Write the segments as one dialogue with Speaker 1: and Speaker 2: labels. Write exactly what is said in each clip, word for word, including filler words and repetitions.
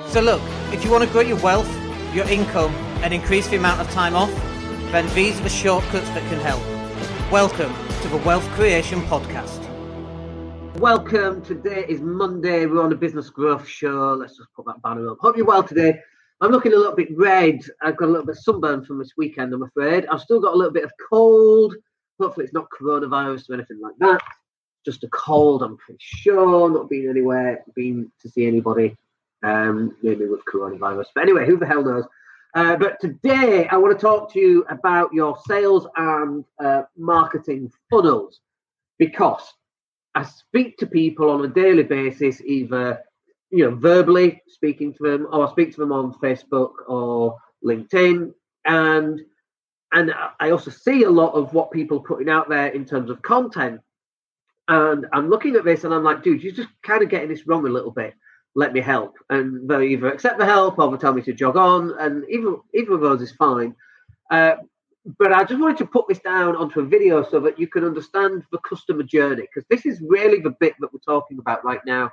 Speaker 1: So look, if you want to grow your wealth, your income, and increase the amount of time off, then these are the shortcuts that can help. Welcome to the Wealth Creation Podcast.
Speaker 2: Welcome. Today is Monday. We're on a business growth show. Let's just put that banner up. Hope you're well today. I'm looking a little bit red. I've got a little bit of sunburn from this weekend, I'm afraid. I've still got a little bit of cold. Hopefully it's not coronavirus or anything like that. Just a cold, I'm pretty sure. Not been anywhere, been to see anybody. Um, maybe with coronavirus. But anyway, who the hell knows? Uh, but today I want to talk to you about your sales and uh, marketing funnels, because I speak to people on a daily basis, either you know verbally speaking to them, or I speak to them on Facebook or LinkedIn, and and I also see a lot of what people are putting out there in terms of content. And I'm looking at this and I'm like, dude, you're just kind of getting this wrong a little bit. Let me help. And they either accept the help or they tell me to jog on, and either, either of those is fine. Uh, but I just wanted to put this down onto a video so that you can understand the customer journey, because this is really the bit that we're talking about right now.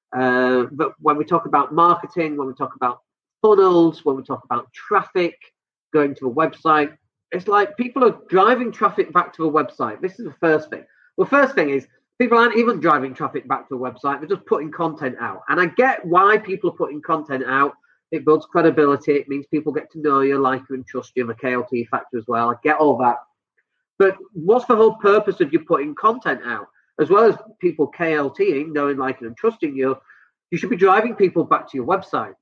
Speaker 2: Uh, but when we talk about marketing, when we talk about funnels, when we talk about traffic going to a website, it's like people are driving traffic back to a website. This is the first thing. Well, first thing is, people aren't even driving traffic back to a website. They're just putting content out. And I get why people are putting content out. It builds credibility. It means people get to know you, like you, and trust you. The K L T factor as well. I get all that. But what's the whole purpose of you putting content out? As well as people KLTing, knowing, liking, and trusting you, you should be driving people back to your website.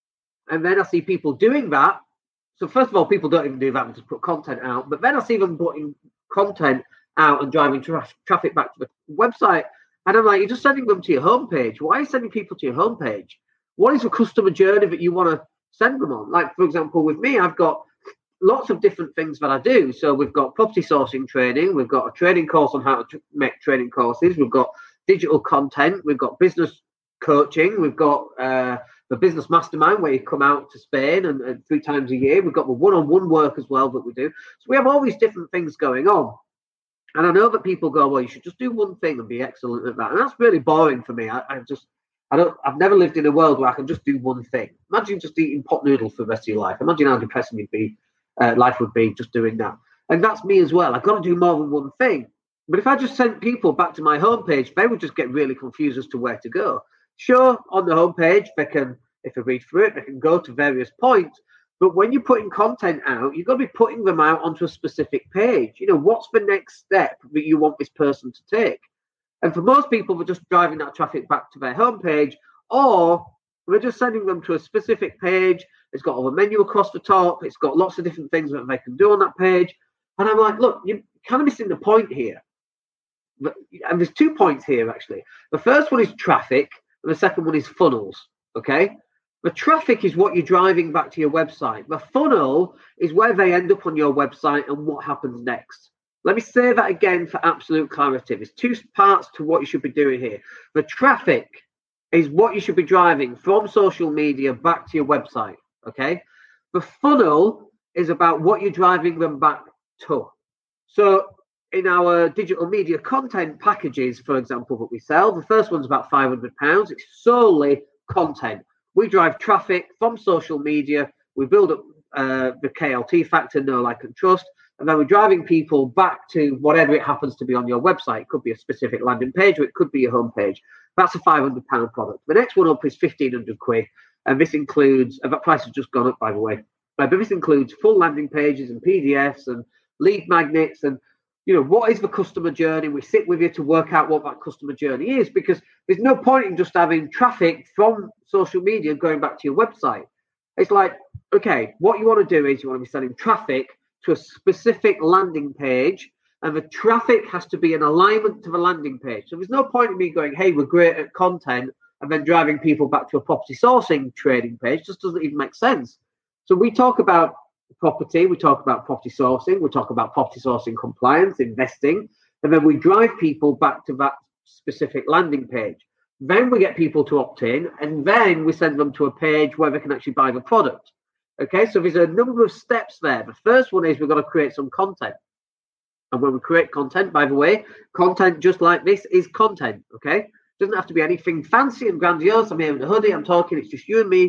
Speaker 2: And then I see people doing that. So first of all, people don't even do that. They just put content out. But then I see them putting content out and driving tra- traffic back to the website, and I'm like, you're just sending them to your homepage. Why are you sending people to your homepage? What is the customer journey that you want to send them on? Like, for example, with me, I've got lots of different things that I do. So we've got property sourcing training, we've got a training course on how to make training courses, we've got digital content, we've got business coaching, we've got uh, the business mastermind where you come out to Spain and, and three times a year. We've got the one-on-one work as well that we do. So we have all these different things going on. And I know that people go, well, you should just do one thing and be excellent at that. And that's really boring for me. I, I just, I don't, I've never lived in a world where I can just do one thing. Imagine just eating pot noodles for the rest of your life. Imagine how depressing it'd be, uh, life would be just doing that. And that's me as well. I've got to do more than one thing. But if I just sent people back to my homepage, they would just get really confused as to where to go. Sure, on the homepage, they can, if they read through it, they can go to various points. But when you're putting content out, you've got to be putting them out onto a specific page. You know, what's the next step that you want this person to take? And for most people, they're just driving that traffic back to their homepage, or we're just sending them to a specific page. It's got all the menu across the top. It's got lots of different things that they can do on that page. And I'm like, look, you're kind of missing the point here. And there's two points here, actually. The first one is traffic, and the second one is funnels, okay? The traffic is what you're driving back to your website. The funnel is where they end up on your website and what happens next. Let me say that again for absolute clarity. There's two parts to what you should be doing here. The traffic is what you should be driving from social media back to your website, okay? The funnel is about what you're driving them back to. So in our digital media content packages, for example, that we sell, the first one's about five hundred pounds. It's solely content. We drive traffic from social media. We build up uh, the K L T factor, know, like, and trust. And then we're driving people back to whatever it happens to be on your website. It could be a specific landing page, or it could be your homepage. That's a five hundred pound product. The next one up is fifteen hundred quid. And this includes, and that price has just gone up, by the way. But this includes full landing pages and P D Fs and lead magnets and, you know, what is the customer journey? We sit with you to work out what that customer journey is, because there's no point in just having traffic from social media going back to your website. It's like, okay, what you want to do is you want to be sending traffic to a specific landing page, and the traffic has to be in alignment to the landing page. So there's no point in me going, hey, we're great at content, and then driving people back to a property sourcing trading page. It just doesn't even make sense. So we talk about property, we talk about property sourcing, we talk about property sourcing compliance, investing, and then we drive people back to that specific landing page. Then we get people to opt in, and then we send them to a page where they can actually buy the product. Okay, so there's a number of steps there. The first one is we've got to create some content. And when we create content, by the way, content just like this is content, okay? It doesn't have to be anything fancy and grandiose. I'm here in a hoodie, I'm talking, it's just you and me.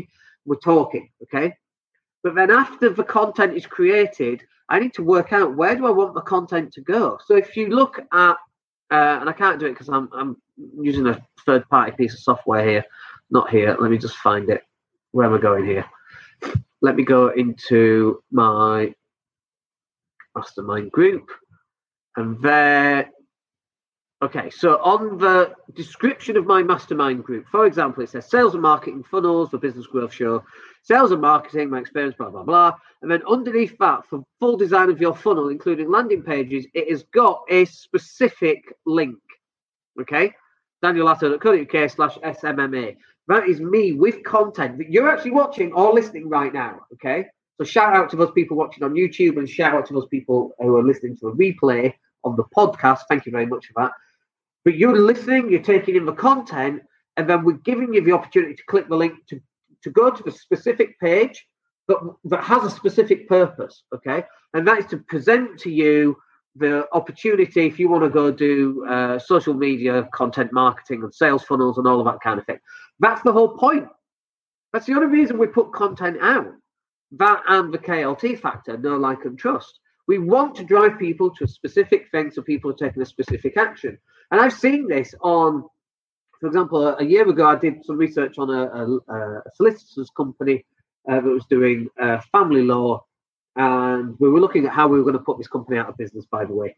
Speaker 2: we're talking, okay? But then after the content is created, I need to work out where do I want the content to go. So if you look at, uh, and I can't do it because I'm, I'm using a third-party piece of software here, not here. Let me just find it. Where am I going here? Let me go into my mastermind group, and there. Okay, so on the description of my mastermind group, for example, it says sales and marketing funnels for business growth show, sales and marketing, my experience, blah, blah, blah. And then underneath that, for full design of your funnel, including landing pages, it has got a specific link. Okay, daniel latto dot co dot uk slash S M M A. That is me with content that you're actually watching or listening right now. Okay, so shout out to those people watching on YouTube and shout out to those people who are listening to a replay on the podcast. Thank you very much for that. But you're listening, you're taking in the content, and then we're giving you the opportunity to click the link to, to go to the specific page that, that has a specific purpose, okay? And that is to present to you the opportunity if you want to go do uh, social media, content marketing, and sales funnels and all of that kind of thing. That's the whole point. That's the only reason we put content out. That and the K L T factor, know, like, and trust. We want to drive people to a specific thing so people are taking a specific action. And I've seen this on, for example, a, a year ago, I did some research on a, a, a solicitor's company uh, that was doing uh, family law. And we were looking at how we were going to put this company out of business, by the way,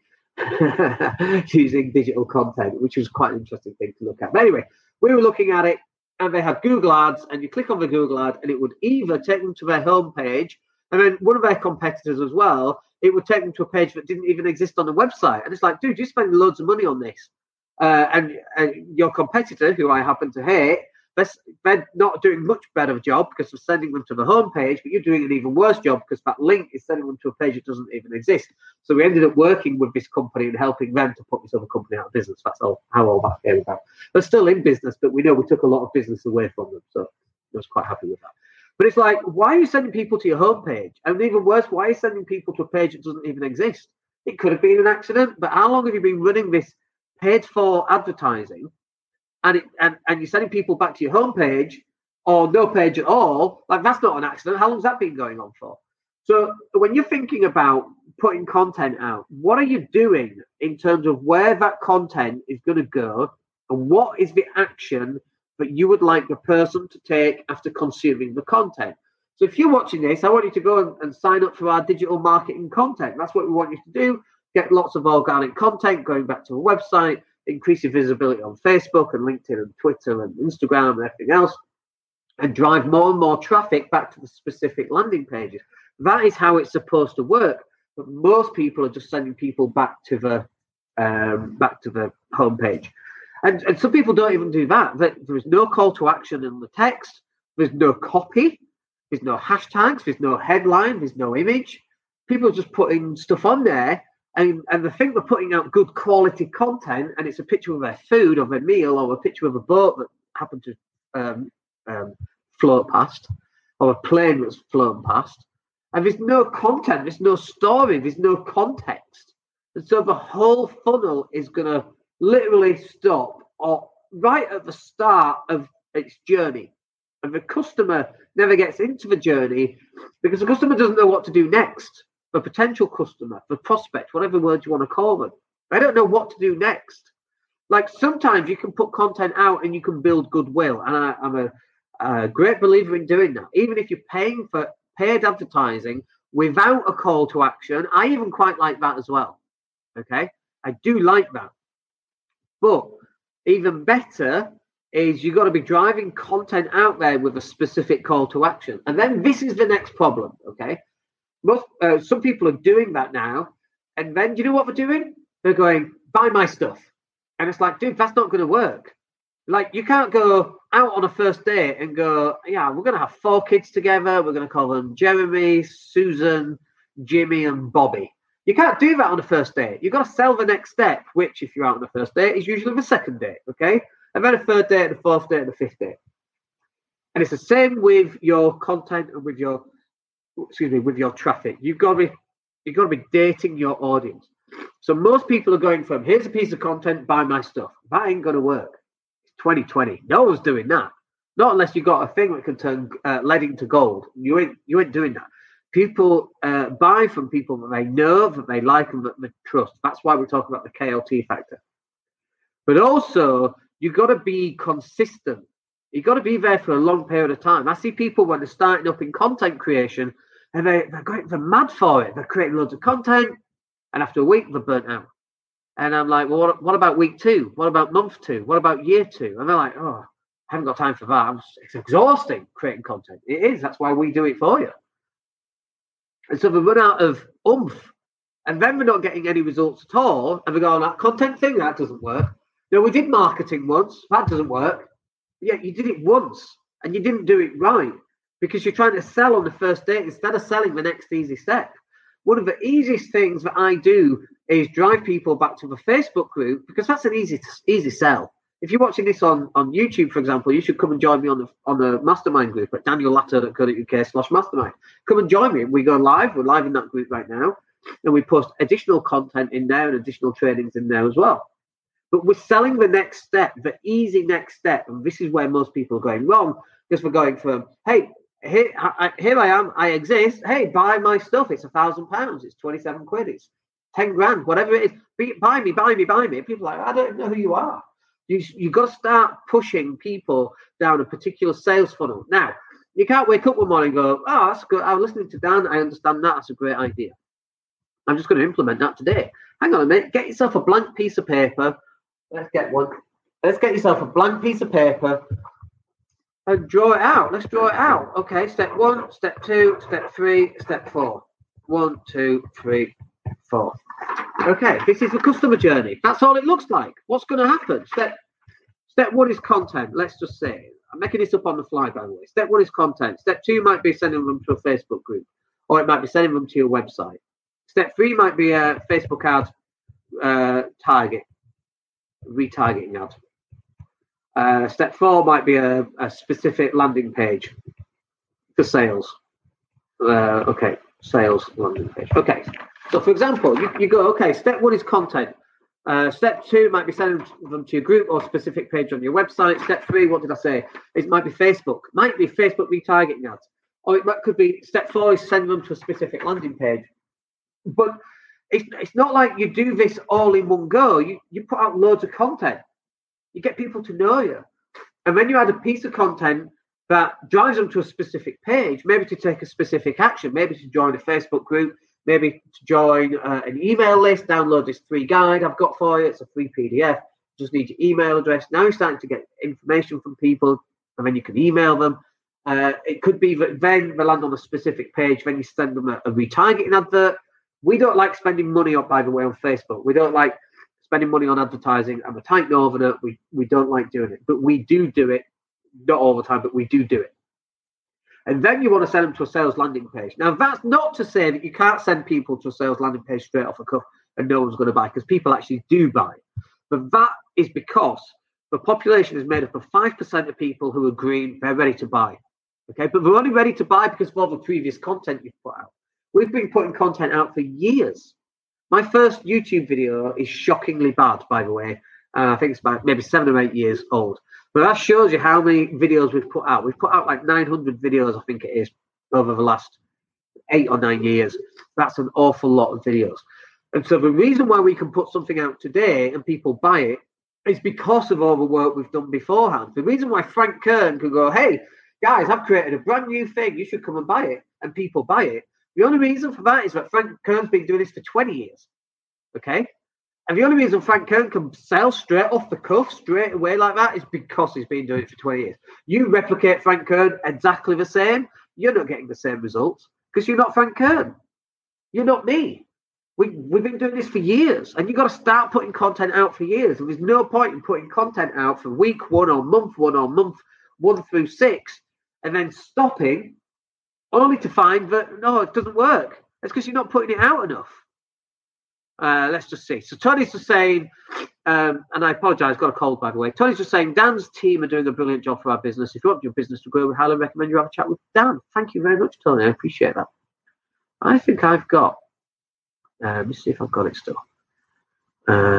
Speaker 2: using digital content, which was quite an interesting thing to look at. But anyway, we were looking at it, and they had Google Ads, and you click on the Google ad, and it would either take them to their homepage, and then one of their competitors as well, it would take them to a page that didn't even exist on the website. And it's like, dude, you're spending loads of money on this. Uh, and, and your competitor, who I happen to hate, they're, they're not doing much better job because of sending them to the homepage, but you're doing an even worse job because that link is sending them to a page that doesn't even exist. So we ended up working with this company and helping them to put this other company out of business. That's all, how all that came about. They're still in business, but we know we took a lot of business away from them. So I was quite happy with that. But it's like, why are you sending people to your homepage? And even worse, why are you sending people to a page that doesn't even exist? It could have been an accident, but how long have you been running this paid-for advertising? And, it, and and you're sending people back to your homepage or no page at all? Like, that's not an accident. How long's that been going on for? So when you're thinking about putting content out, what are you doing in terms of where that content is going to go, and what is the action that you would like the person to take after consuming the content? So if you're watching this, I want you to go and, and sign up for our digital marketing content. That's what we want you to do. Get lots of organic content going back to a website, increase your visibility on Facebook and LinkedIn and Twitter and Instagram and everything else, and drive more and more traffic back to the specific landing pages. That is how it's supposed to work. But most people are just sending people back to the um, back to the homepage. And, and some people don't even do that. There is no call to action in the text. There's no copy. There's no hashtags. There's no headline. There's no image. People are just putting stuff on there, and, and they think they're putting out good quality content, and it's a picture of their food or their meal or a picture of a boat that happened to um, um, float past, or a plane that's flown past. And there's no content. There's no story. There's no context. And so the whole funnel is going to literally stop or right at the start of its journey, and the customer never gets into the journey because the customer doesn't know what to do next. The potential customer, the prospect, whatever word you want to call them, they don't know what to do next. Like, sometimes you can put content out and you can build goodwill, and I, I'm a, a great believer in doing that. Even if you're paying for paid advertising without a call to action, I even quite like that as well. Okay, I do like that. But even better is you've got to be driving content out there with a specific call to action. And then this is the next problem, okay? Most uh, some people are doing that now. And then, do you know what they're doing? They're going, buy my stuff. And it's like, dude, that's not going to work. Like, you can't go out on a first date and go, yeah, we're going to have four kids together. We're going to call them Jeremy, Susan, Jimmy, and Bobby. You can't do that on the first date. You've got to sell the next step, which, if you're out on the first date, is usually the second date, okay? And then a third date, the fourth date, and the fifth date. And it's the same with your content and with your, excuse me, with your traffic. You've got to be, you've got to be dating your audience. So most people are going from, here's a piece of content, buy my stuff. That ain't going to work. It's twenty twenty. No one's doing that. Not unless you got a thing that can turn uh, lead into gold. You ain't you ain't doing that. People uh, buy from people that they know, that they like, and that they trust. That's why we talk about the K L T factor. But also, you've got to be consistent. You've got to be there for a long period of time. I see people when they're starting up in content creation, and they, they're, great, they're mad for it. They're creating loads of content, and after a week, they're burnt out. And I'm like, well, what, what about week two? What about month two? What about year two? And they're like, oh, I haven't got time for that. I'm, it's exhausting creating content. It is. That's why we do it for you. And so they run out of oomph. And then we're not getting any results at all. And we go, that content thing, that doesn't work. You know, we did marketing once. That doesn't work. Yeah, you did it once. And you didn't do it right. Because you're trying to sell on the first date instead of selling the next easy step. One of the easiest things that I do is drive people back to the Facebook group, because that's an easy easy sell. If you're watching this on, on YouTube, for example, you should come and join me on the on the mastermind group at daniel latter dot co dot uk slash mastermind. Come and join me. We go live. We're live in that group right now. And we post additional content in there and additional trainings in there as well. But we're selling the next step, the easy next step. And this is where most people are going wrong, because we're going from, hey, here I, here I am, I exist. Hey, buy my stuff. It's a thousand pounds. It's twenty-seven quid. It's ten grand, whatever it is. Buy me, buy me, buy me. People are like, I don't know who you are. You, you've got to start pushing people down a particular sales funnel. Now, you can't wake up one morning and go, oh, that's good. I was listening to Dan. I understand that. That's a great idea. I'm just going to implement that today. Hang on a minute. Get yourself a blank piece of paper. Let's get one. Let's get yourself a blank piece of paper and draw it out. Let's draw it out. Okay, step one, step two, step three, step four. One, two, three, four. Okay, this is the customer journey. That's all it looks like. What's going to happen? Step step one is content. Let's just say. I'm making this up on the fly, by the way. Step one is content. Step two might be sending them to a Facebook group, or it might be sending them to your website. Step three might be a Facebook ad uh, target, retargeting ad. Uh, step four might be a, a specific landing page for sales. Uh, okay, sales landing page. Okay. So, for example, you, you go, okay, step one is content. Uh, step two might be sending them to your group or specific page on your website. Step three, what did I say? It might be Facebook. Might be Facebook retargeting ads. Or it might, could be step four is sending them to a specific landing page. But it's, it's not like you do this all in one go. You, you put out loads of content. You get people to know you. And then you add a piece of content that drives them to a specific page, maybe to take a specific action, maybe to join a Facebook group, maybe to join uh, an email list, download this free guide I've got for you. It's a free P D F. You just need your email address. Now you're starting to get information from people, and then you can email them. Uh, it could be that then they land on a specific page, then you send them a, a retargeting advert. We don't like spending money, on, by the way, on Facebook. We don't like spending money on advertising. I'm a tight northerner. We, we don't like doing it. But we do do it. Not all the time, but we do do it. And then you want to send them to a sales landing page. Now, that's not to say that you can't send people to a sales landing page straight off a cuff and no one's going to buy, because people actually do buy. But that is because the population is made up of five percent of people who are green, they're ready to buy. Okay, but they're only ready to buy because of all the previous content you've put out. We've been putting content out for years. My first YouTube video is shockingly bad, by the way. Uh, I think it's about maybe seven or eight years old. But that shows you how many videos we've put out. We've put out like nine hundred videos, I think it is, over the last eight or nine years. That's an awful lot of videos. And so the reason why we can put something out today and people buy it is because of all the work we've done beforehand. The reason why Frank Kern can go, hey, guys, I've created a brand new thing. You should come and buy it. And people buy it. The only reason for that is that Frank Kern's been doing this for twenty years. Okay? And the only reason Frank Kern can sell straight off the cuff, straight away like that, is because he's been doing it for twenty years. You replicate Frank Kern exactly the same, you're not getting the same results because you're not Frank Kern. You're not me. We, we've been doing this for years, and you've got to start putting content out for years. And there's no point in putting content out for week one or month one or month one through six and then stopping only to find that, no, it doesn't work. That's because you're not putting it out enough. Uh, let's just see. So Tony's just saying, um, and I apologise, I've got a cold, by the way. Tony's just saying, Dan's team are doing a brilliant job for our business. If you want your business to grow, we highly recommend you have a chat with Dan. Thank you very much, Tony. I appreciate that. I think I've got, uh, let me see if I've got it still.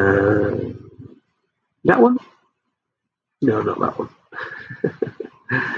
Speaker 2: Uh, that one? No, not that one.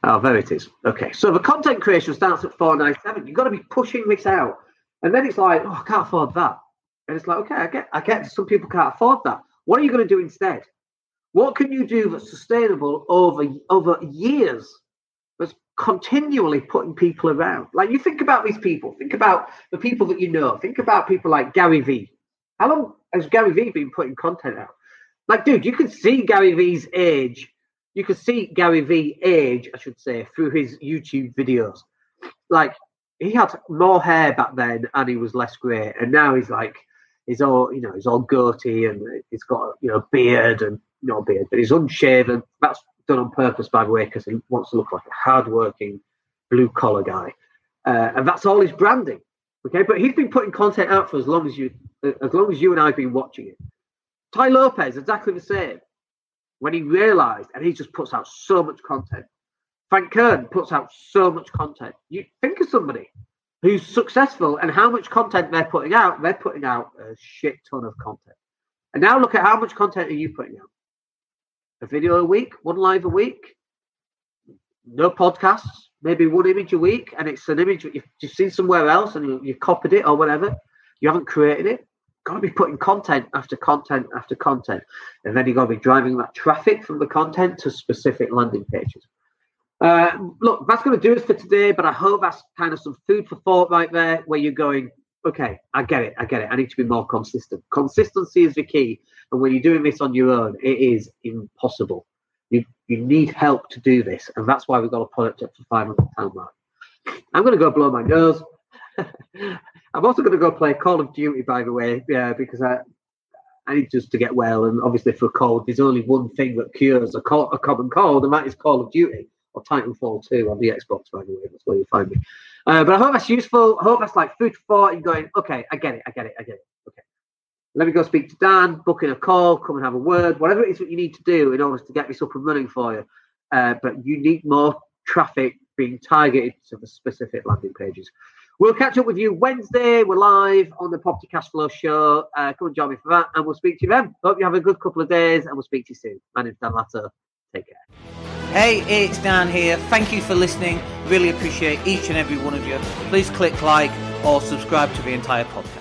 Speaker 2: Oh, there it is. Okay, so the content creation starts at four ninety-seven. You've got to be pushing this out. And then it's like, oh, I can't afford that. And it's like, okay, I get, I get some people can't afford that. What are you going to do instead? What can you do that's sustainable over, over years, that's continually putting people around? Like, you think about these people. Think about the people that you know. Think about people like Gary Vee. How long has Gary Vee been putting content out? Like, dude, you can see Gary Vee's age. You can see Gary Vee age, I should say, through his YouTube videos. Like, he had more hair back then and he was less grey. And now he's like, he's all, you know, he's all goatee and he's got, you know, beard and, not beard, but he's unshaven. That's done on purpose, by the way, because he wants to look like a hardworking, blue-collar guy. Uh, and that's all his branding. Okay, but he's been putting content out for as long as you, as long as you and I have been watching it. Tai Lopez, exactly the same. When he realised, and he just puts out so much content. Frank Kern puts out so much content. You think of somebody who's successful and how much content they're putting out. They're putting out a shit ton of content. And now look at how much content are you putting out? A video a week, one live a week, no podcasts, maybe one image a week, and it's an image that you've, you've seen somewhere else and you, you've copied it or whatever. You haven't created it. Got to be putting content after content after content. And then you've got to be driving that traffic from the content to specific landing pages. Uh, look, that's going to do us for today, but I hope that's kind of some food for thought right there where you're going, okay, I get it, I get it. I need to be more consistent. Consistency is the key. And when you're doing this on your own, it is impossible. You you need help to do this. And that's why we've got a product up to five hundred pounds mark. I'm going to go blow my nose. I'm also going to go play Call of Duty, by the way, yeah, because I I need just to get well. And obviously for a cold, there's only one thing that cures a, co- a common cold, and that is Call of Duty. Or Titanfall two on the Xbox, by the way. That's where you'll find me. Uh, but I hope that's useful. I hope that's like food for thought and going, okay, I get it, I get it, I get it. Okay. Let me go speak to Dan, book in a call, come and have a word, whatever it is that you need to do in order to get this up and running for you. Uh, but you need more traffic being targeted to the specific landing pages. We'll catch up with you Wednesday. We're live on the Property Cash Flow Show. Uh, come and join me for that, and we'll speak to you then. Hope you have a good couple of days, and we'll speak to you soon. My name's Dan Latto. Take care.
Speaker 1: Hey, it's Dan here. Thank you for listening. Really appreciate each and every one of you. Please click like or subscribe to the entire podcast.